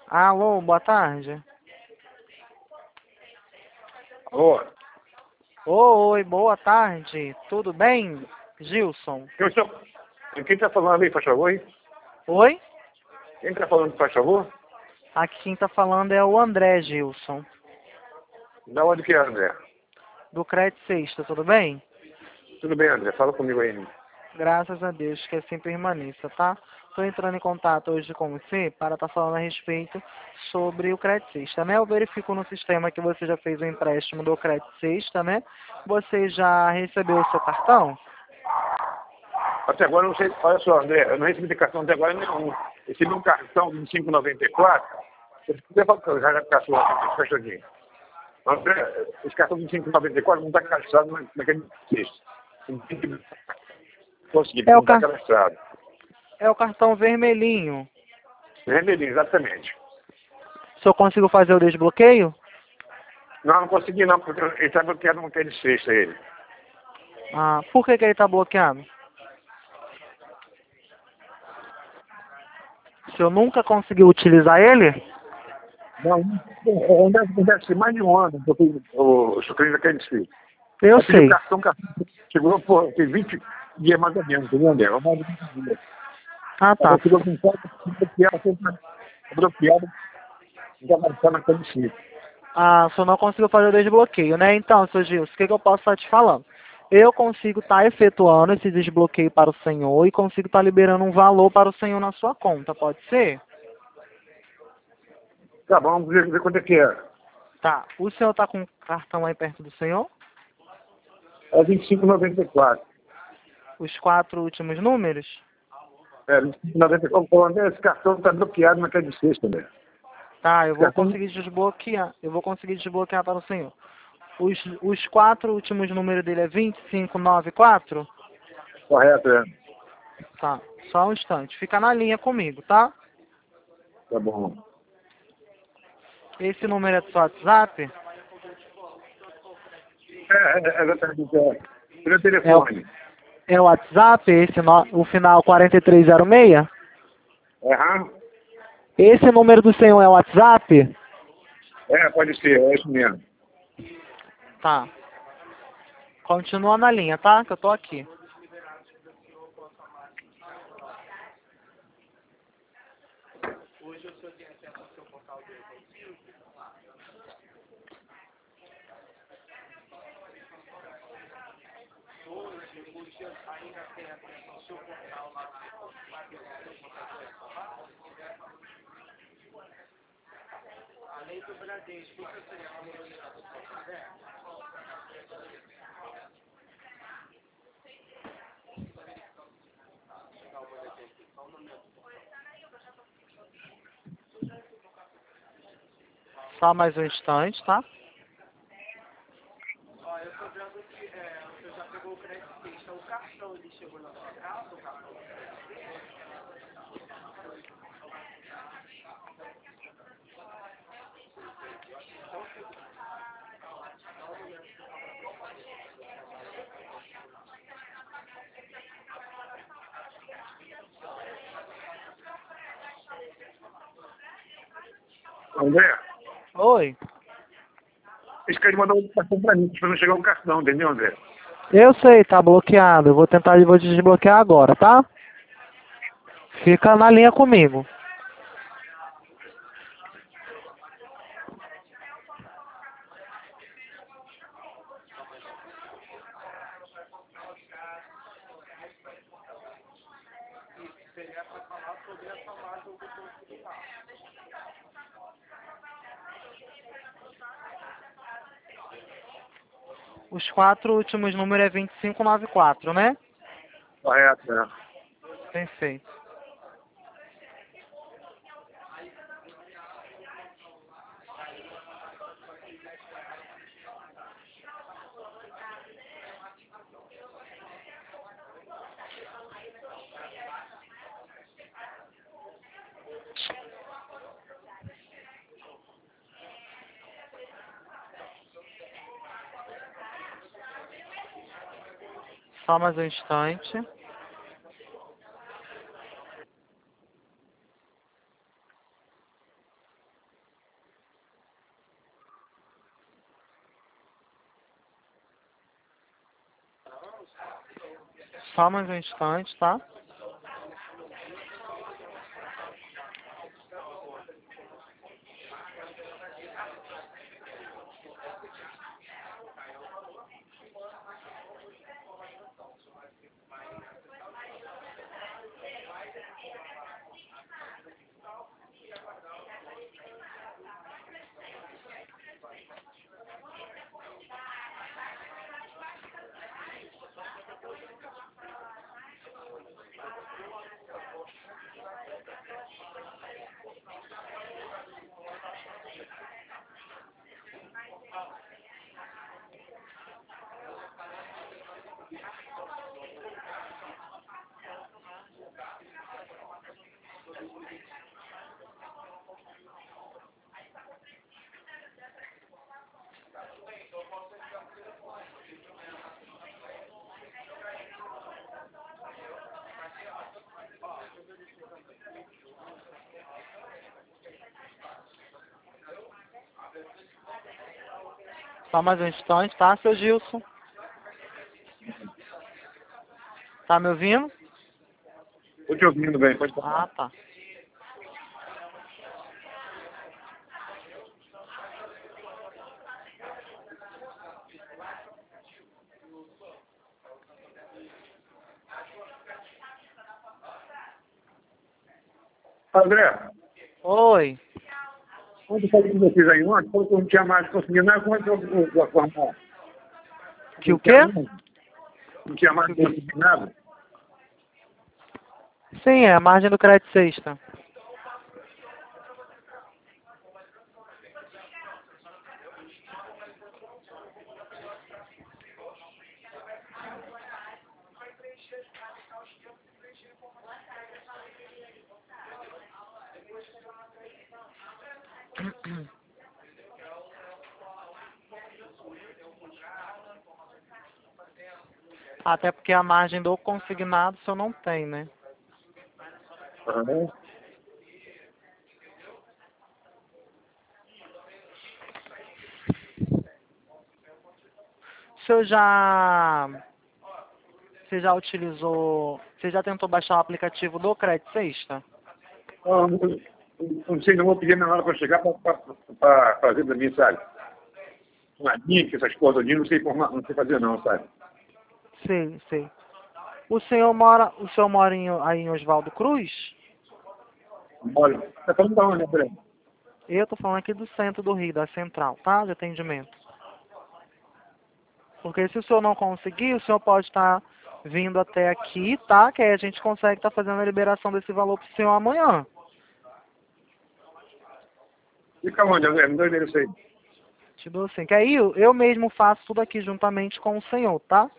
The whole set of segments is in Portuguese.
Alô, boa tarde. Alô? Oi, boa tarde. Tudo bem, Gilson? Quem está falando aí, faz favor, hein? Oi? Quem está falando, faz favor? Aqui quem tá falando é o André, Gilson, Da onde que é, André? do Crédito Sexta, tudo bem? Tudo bem, André? Fala comigo aí. Graças a Deus que assim permaneça, tá? Estou entrando em contato hoje com você para estar falando a respeito sobre o Crédito Sexta, né? Eu verifico no sistema que você já fez o empréstimo do Crédito Sexta, né? Você já recebeu o seu cartão? Até agora eu não sei. Olha só, André, eu não recebi de cartão até agora nenhum. Recebi um cartão de 25,94. Se você falar que eu já caçou, fechadinho. André, esse cartão de 25,94 não está cadastrado naquele texto. Consegui, É não o, está car... cadastrado. é o cartão vermelhinho. Remelinho, exatamente. O senhor conseguiu fazer o desbloqueio? Não consegui não, porque ele está bloqueado no de sexta, ele. Ah, por que ele está bloqueado? O senhor nunca conseguiu utilizar ele? Não, onde deve ser mais de um ano que eu fiz o sucrilho daquele sexta. Eu Eu pedi o sei. cartão chegou, pô, tem 20 dias mais ou menos, entendeu, André? Mais de 20 dias. Ah, tá. Ela chegou com foto, bloqueada, já marcando naquele sítio. Ah, o senhor não conseguiu fazer o desbloqueio, né? Então, seu Gilson, o que eu posso estar te falando? Eu consigo estar efetuando esse desbloqueio para o senhor e consigo estar liberando um valor para o senhor na sua conta, pode ser? Tá bom, vamos ver quanto é que é. Tá. O senhor está com o cartão aí perto do senhor? É 25,94. Os 4 últimos números? É, 25,94. Pô, André, esse cartão está bloqueado naquele sexta, André. Tá, eu Esse vou cartão, conseguir desbloquear. Eu vou conseguir desbloquear para o senhor. Os 4 últimos números dele é 2594? correto, é. Tá. Só um instante. Fica na linha comigo, tá? Tá bom. Esse número é do seu WhatsApp? Exatamente, é. Pelo É o, telefone. é o WhatsApp, o final 4306? Aham. Esse número do senhor é o WhatsApp? É, pode ser, é isso mesmo. Tá. Continua na linha, tá? Que eu tô aqui. Só mais um instante, tá? André, Oi. esse cara mandou um cartão pra mim, pra não chegar um cartão, entendeu, André? Eu sei, tá bloqueado. Eu vou desbloquear agora, tá? Fica na linha comigo. Os 4 últimos números é 2594, né? Correto, é. Perfeito. Só mais um instante. Só mais um instante, tá? Só mais um instante, tá, seu Gilson? Tá me ouvindo? Estou te ouvindo bem, pode falar. Ah, tá. André, Oi. quando eu falei com vocês aí ontem, falou que eu não tinha mais conseguido nada, como é que eu vou formar? Que o quê? Não tinha mais conseguido nada? Sim, é a margem do crédito sexta. Até porque a margem do consignado o senhor não tem, né? Aham. O senhor já... Você já utilizou... Você já tentou baixar o aplicativo do crédito sexta? Não sei, não vou pedir na hora para chegar para fazer da minha, sabe? Uma link, essas coisas ali, não sei formar, não sei fazer não, sabe? Sei, sei. O senhor mora aí em Oswaldo Cruz? Olha, tá falando da onde, André? Eu tô falando aqui do centro do Rio, da central, tá? De atendimento. Porque se o senhor não conseguir, o senhor pode estar vindo até aqui, tá? Que aí a gente consegue estar fazendo a liberação desse valor pro senhor amanhã. Fica onde, André? Me dá o endereço aí. Te dou assim. Que aí eu mesmo faço tudo aqui juntamente com o senhor, tá?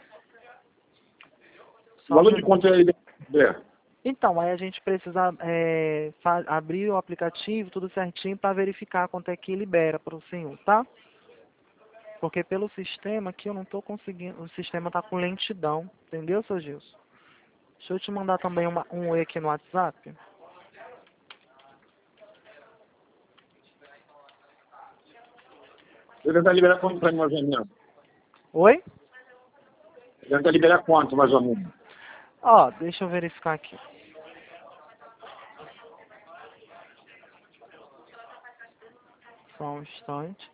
O Só um valor de minuto. conta aí, André. Então, aí a gente precisa abrir o aplicativo, tudo certinho, para verificar quanto é que libera para o senhor, tá? Porque pelo sistema aqui eu não estou conseguindo, o sistema está com lentidão, entendeu, seu Gilson? Deixa eu te mandar também um oi aqui no WhatsApp. Eu tentar liberar quanto para mim, mais ou menos? Oi? Eu tentar liberar quanto, mais ou menos? Ó, deixa eu verificar aqui. Só um instante.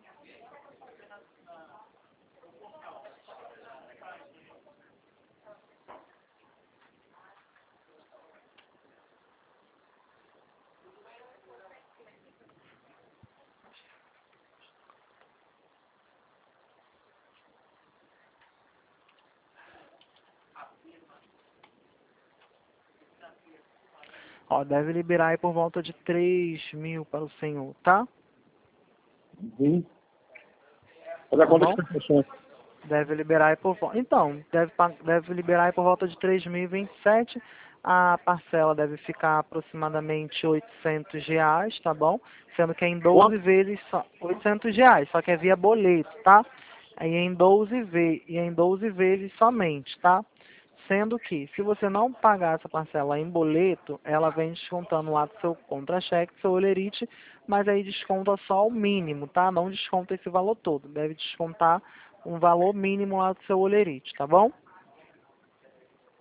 Ó, deve liberar aí por volta de 3.000 para o senhor, tá? Uhum. Fazer a Tá conta de bom? prestações. Deve liberar aí por volta. Então, deve liberar aí por volta de 3.027. A parcela deve ficar aproximadamente R$ 800, tá bom? Sendo que é em 12 Quanto? vezes só. R$ 800, só que é via boleto, tá? Aí é em 12 vezes somente, tá? Sendo que, se você não pagar essa parcela em boleto, ela vem descontando lá do seu contra-cheque, seu olerite, mas aí desconta só o mínimo, tá? Não desconta esse valor todo. Deve descontar um valor mínimo lá do seu olerite, tá bom?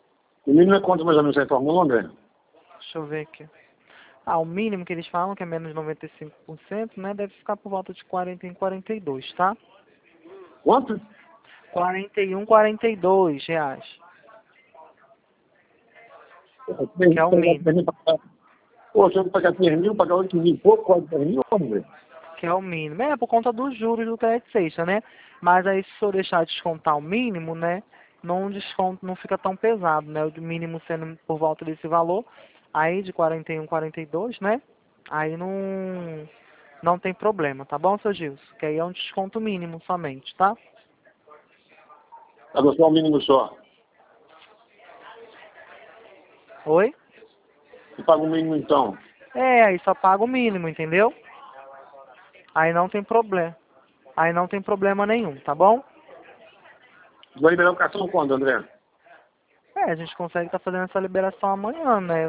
O mínimo é quanto mais ou menos você informou, André? Deixa eu ver aqui. Ah, o mínimo que eles falam, que é menos de 95%, né? Deve ficar por volta de 41, 42, tá? Quanto? 41, 42 reais. Que é o mínimo. Pô, se eu pagar 3 mil, pagar 8 mil, pouco, quase 10 mil, André. Que é o mínimo. É por conta dos juros do crédito sexta, né? Mas aí se eu deixar descontar o mínimo, né? Não desconto, não fica tão pesado, né? O mínimo sendo por volta desse valor, aí de 41, 42, né? Aí não tem problema, tá bom, seu Gilson? Que aí é um desconto mínimo somente, tá? Pagou só o mínimo só. Oi? Você paga o mínimo então. É, aí só paga o mínimo, entendeu? Aí não tem problema. Aí não tem problema nenhum, tá bom? Vai liberar o cartão quando, André? É, a gente consegue estar fazendo essa liberação amanhã, né?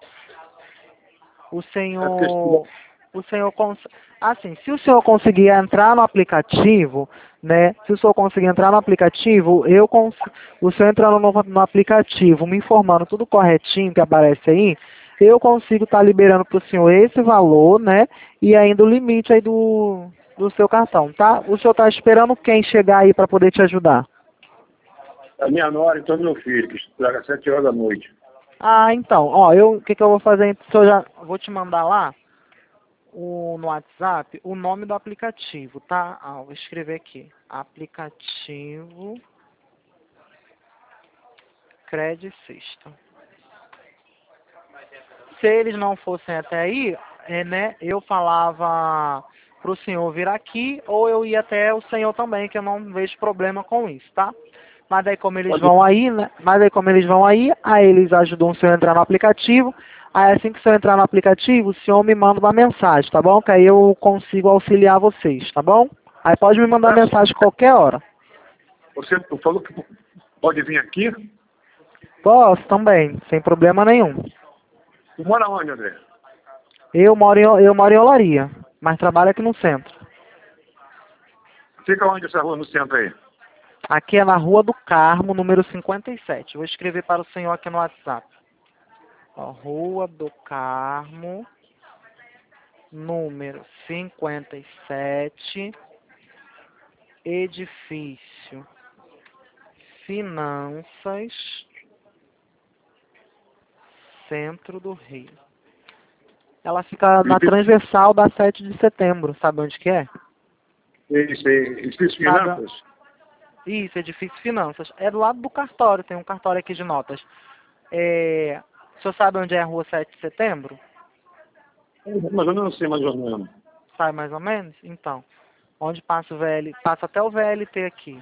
O É porque senhor, assim, se o senhor conseguir entrar no aplicativo, né? Se o senhor conseguir entrar no aplicativo, o senhor entrando no aplicativo, me informando tudo corretinho que aparece aí, eu consigo estar liberando para o senhor esse valor, né? E ainda o limite aí do seu cartão, tá? O senhor está esperando quem chegar aí para poder te ajudar? a minha nora e todo meu filho, que estuda às 7 horas da noite. Ah, então, ó, o que eu vou fazer, se eu já vou te mandar lá no WhatsApp o nome do aplicativo, tá? Ah, vou escrever aqui. Aplicativo Credit System. Se eles não fossem até aí, né, eu falava pro senhor vir aqui ou eu ia até o senhor também, que eu não vejo problema com isso, tá? Mas aí como eles vão aí, né? Aí eles ajudam o senhor a entrar no aplicativo. Aí assim que o senhor entrar no aplicativo, o senhor me manda uma mensagem, tá bom? Que aí eu consigo auxiliar vocês, tá bom? Aí pode me mandar mensagem qualquer hora. Você falou que pode vir aqui? Posso também, sem problema nenhum. Tu mora onde, André? Eu moro em Olaria, mas trabalho aqui no centro. Fica onde essa rua no centro aí? Aqui é na Rua do Carmo, número 57. Vou escrever para o senhor aqui no WhatsApp. Ó, Rua do Carmo, número 57, edifício Finanças, centro do Rio. Ela fica na transversal da 7 de setembro, sabe onde que é? Edifício Finanças? Isso, edifício Finanças. É do lado do cartório, tem um cartório aqui de notas. O senhor sabe onde é a rua 7 de setembro? Mas eu não sei mais ou menos. Sabe mais ou menos? Então, onde passa o passa até o VLT aqui.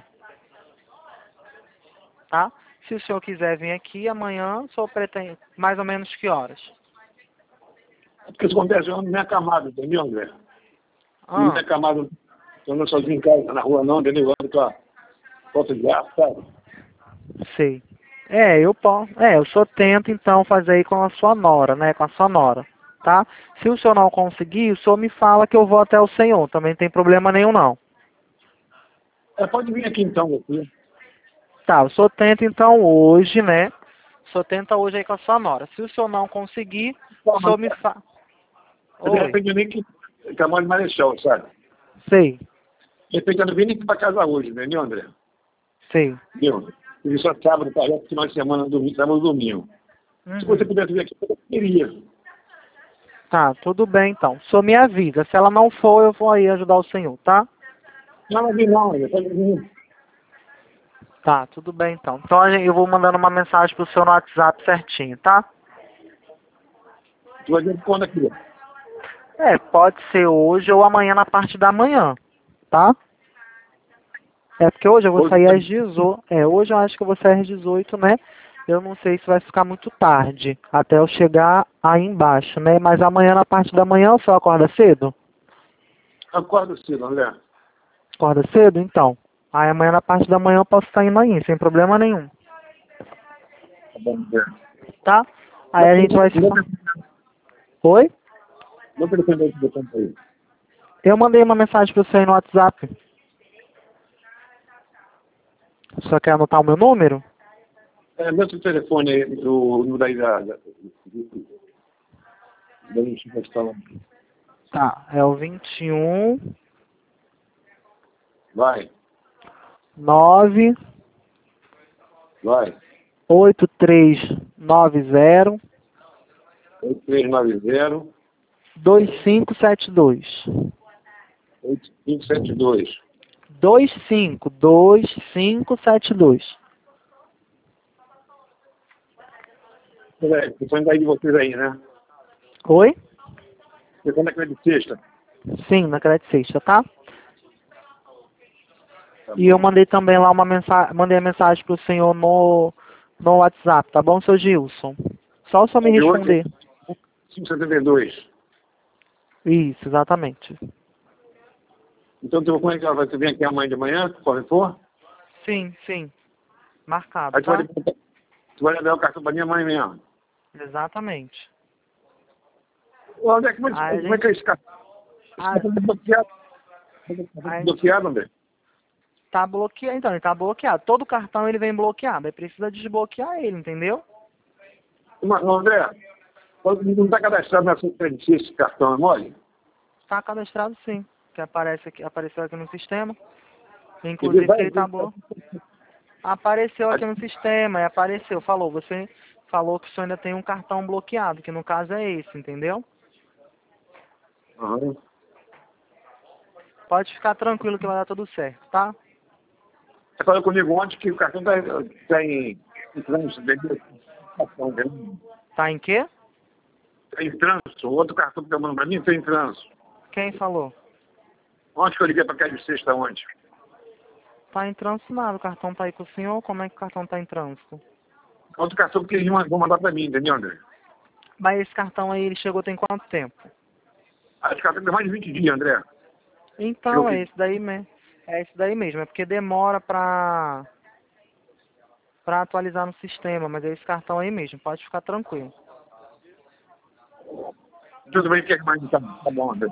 Tá? Se o senhor quiser vir aqui amanhã, o senhor pretende mais ou menos que horas? É porque isso acontece na minha camada, entendeu, André? Ah, Minha camada, eu não sozinho em casa, na rua não, entendeu? Ando com a falta de ar, sabe? sei. Eu só tento então fazer aí com a sua nora, né? Com a sua nora, tá? Se o senhor não conseguir, o senhor me fala que eu vou até o senhor. Também não tem problema nenhum não. Pode vir aqui então, aqui. Tá, o senhor tenta então hoje, né? O senhor tenta hoje aí com a sua nora. Se o senhor não conseguir, o senhor me fala. De repente eu nem que trabalho de Marechal, sabe? Sei, De repente eu não vim nem para casa hoje, entendeu, André? sei. Entendeu? Eu só sábado, para final de semana, domingo, sábado, domingo. Se você pudesse vir aqui, eu queria. Tá, tudo bem então. O senhor me avisa. Se ela não for, eu vou aí ajudar o senhor, tá? Não, não, André, pode vir. Tá, tudo bem então. Então eu vou mandando uma mensagem pro senhor no WhatsApp certinho, tá? Tu vai vir quando aqui? Pode ser hoje ou amanhã na parte da manhã, tá? É porque hoje eu vou sair às 18. Hoje eu acho que eu vou sair às 18, né? Eu não sei se vai ficar muito tarde, até eu chegar aí embaixo, né? Mas amanhã na parte da manhã o senhor acorda cedo? Acordo cedo, André. Acorda cedo? Então. Aí amanhã na parte da manhã eu posso estar indo aí, sem problema nenhum, Tá bom, André. tá? Aí a gente vai se... Oi? Não telefone do botão aí. Eu mandei uma mensagem para você aí no WhatsApp. Só quer anotar o meu número? Dá seu telefone aí, o número aí da investigação. Tá, é o 21 Vai, 9 vai. 8390 8390 2572. 8572. 2572. O telefone aí de vocês aí, né? Oi? O telefone é de sexta. Sim, na Crédito Sexta, tá? Tá E eu bom. mandei também lá uma mensagem, mandei a mensagem pro senhor no WhatsApp, tá bom, seu Gilson? Só o senhor me responder. 572. Isso, exatamente. Então, como é que ela vai vir aqui amanhã de manhã, quando for? Sim, sim. Marcado, Aí tá? tu vai levar o cartão para minha mãe mesmo. Exatamente. Ô, André, como Aí a é gente... que é esse cartão? Esse cartão tá bloqueado. Aí, Bloqueado, André? tá bloqueado, então, ele tá bloqueado. Todo cartão ele vem bloqueado, aí precisa desbloquear ele, entendeu? Mas, André, não está cadastrado na frente esse cartão, é mole? Tá cadastrado sim, que apareceu aqui no sistema. Ele Inclusive que vai ele tá bom. Apareceu aqui no sistema, você falou que o senhor ainda tem um cartão bloqueado, que no caso é esse, entendeu? Aham. Pode ficar tranquilo que vai dar tudo certo, tá? Você falou comigo ontem que o cartão está em trânsito. Cartão dele. Tá em quê? Tá em trânsito. O outro cartão que está mandando para mim está em trânsito. Quem falou? Ontem que eu liguei para cá de sexta ontem. Tá em trânsito nada, o cartão tá aí com o senhor, como é que o cartão tá em trânsito? Outro cartão que eles vão mandar para mim, entendeu, André? Mas esse cartão aí, ele chegou tem quanto tempo? Esse cartão tem mais de 20 dias, André. Então, é esse daí mesmo. É esse daí mesmo, é porque demora pra atualizar no sistema, mas é esse cartão aí mesmo, pode ficar tranquilo. Tudo bem, o que é que mais tá bom, André?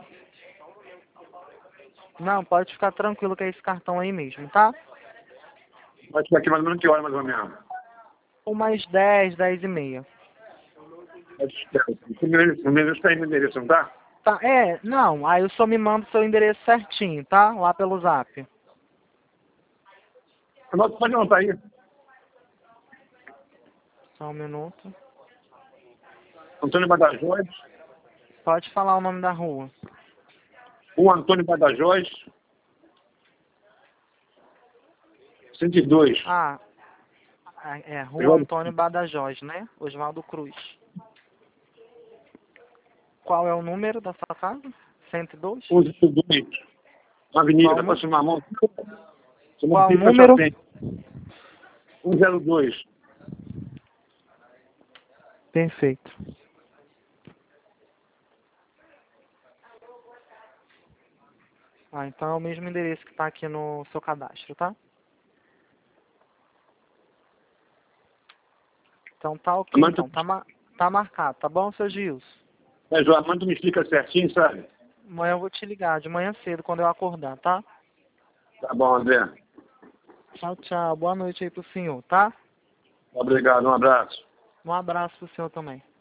Não, pode ficar tranquilo que é esse cartão aí mesmo, tá? Vai ficar aqui mais ou menos que hora, mais ou menos? Umas 10, 10h30. O meu está aí no endereço, não tá? Tá, não, aí o senhor me manda o seu endereço certinho, tá? Lá pelo zap. Pode anotar aí. Só um minuto. Antônio Badajoz. Pode falar o nome da rua. O Antônio Badajoz. 102. Ah, Rua Antônio Badajoz, né? Oswaldo Cruz. Qual é o número da sua casa? 102? 102. Uma avenida, Qual para cima mão. Qual o número? 102. Perfeito. Ah, então é o mesmo endereço que está aqui no seu cadastro, tá? Então tá ok, Amanda, então. Tá marcado, tá bom, seu Gilson? mas o Amanda me explica certinho, sabe? Amanhã eu vou te ligar, de manhã cedo, quando eu acordar, tá? Tá bom, André. Tchau, tchau. Boa noite aí pro senhor, tá? Obrigado, um abraço. Um abraço pro senhor também.